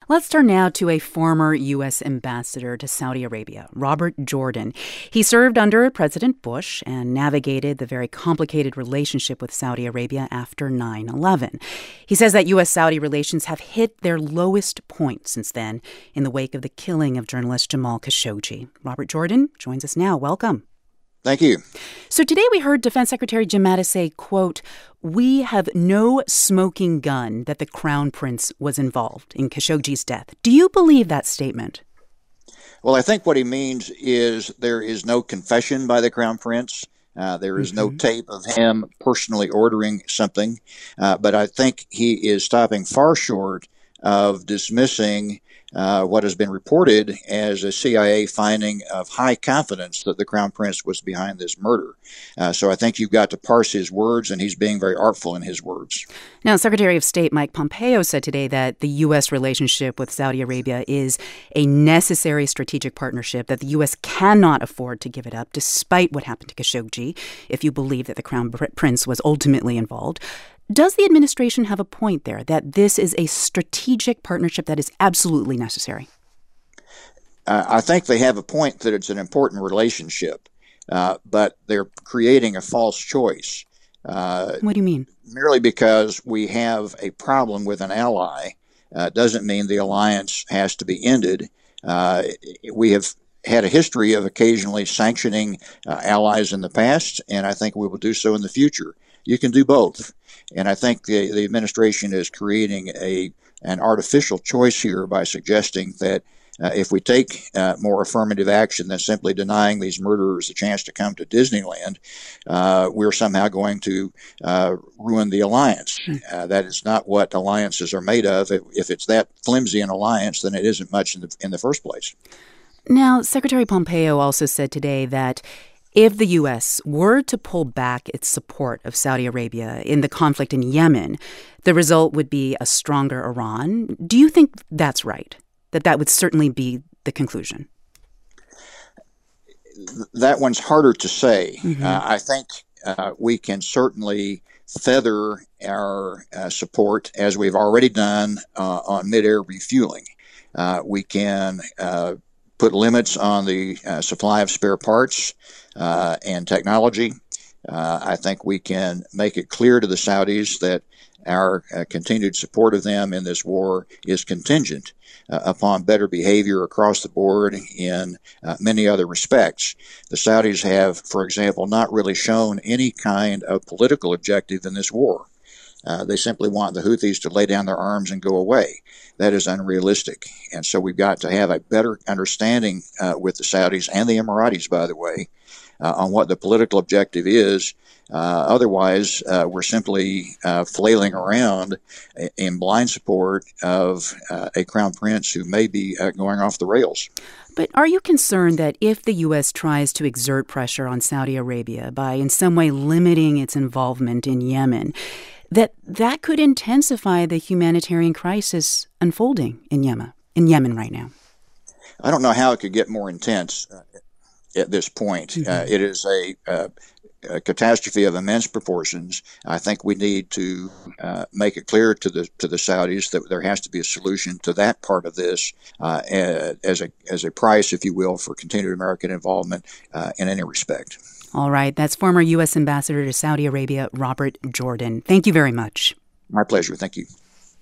Let's turn now to a former U.S. ambassador to Saudi Arabia, Robert Jordan. He served under President Bush and navigated the very complicated relationship with Saudi Arabia after 9/11. He says that U.S.-Saudi relations have hit their lowest point since then in the wake of the killing of journalist Jamal Khashoggi. Robert Jordan joins us now. Welcome. Thank you. So today we heard Defense Secretary Jim Mattis say, quote, "We have no smoking gun that the Crown Prince was involved in Khashoggi's death." Do you believe that statement? Well, I think what he means is there is no confession by the Crown Prince. There is no tape of him personally ordering something. But I think he is stopping far short of dismissing what has been reported as a CIA finding of high confidence that the Crown Prince was behind this murder. So I think you've got to parse his words, and he's being very artful in his words. Now, Secretary of State Mike Pompeo said today that the U.S. relationship with Saudi Arabia is a necessary strategic partnership, that the U.S. cannot afford to give it up, despite what happened to Khashoggi, if you believe that the Crown Prince was ultimately involved. Does the administration have a point there, that this is a strategic partnership that is absolutely necessary? I think they have a point that it's an important relationship, but they're creating a false choice. What do you mean? Merely because we have a problem with an ally doesn't mean the alliance has to be ended. We have had a history of occasionally sanctioning allies in the past, and I think we will do so in the future. You can do both. And I think the administration is creating an artificial choice here by suggesting that if we take more affirmative action than simply denying these murderers a chance to come to Disneyland, we're somehow going to ruin the alliance. That is not what alliances are made of. If it's that flimsy an alliance, then it isn't much in the first place. Now, Secretary Pompeo also said today that if the U.S. were to pull back its support of Saudi Arabia in the conflict in Yemen, the result would be a stronger Iran. Do you think that's right, that would certainly be the conclusion? That one's harder to say. I think we can certainly feather our support, as we've already done on mid-air refueling. We can put limits on the supply of spare parts and technology. I think we can make it clear to the Saudis that our continued support of them in this war is contingent upon better behavior across the board in many other respects. The Saudis have, for example, not really shown any kind of political objective in this war. They simply want the Houthis to lay down their arms and go away. That is unrealistic. And so we've got to have a better understanding with the Saudis and the Emiratis, by the way, on what the political objective is. Otherwise, we're simply flailing around in blind support of a crown prince who may be going off the rails. But are you concerned that if the U.S. tries to exert pressure on Saudi Arabia by in some way limiting its involvement in Yemen, that could intensify the humanitarian crisis unfolding in Yemen right now? I don't know how it could get more intense at this point. It is a catastrophe of immense proportions. I think we need to make it clear to the Saudis that there has to be a solution to that part of this as a price, if you will, for continued American involvement in any respect. All right. That's former U.S. Ambassador to Saudi Arabia, Robert Jordan. Thank you very much. My pleasure. Thank you.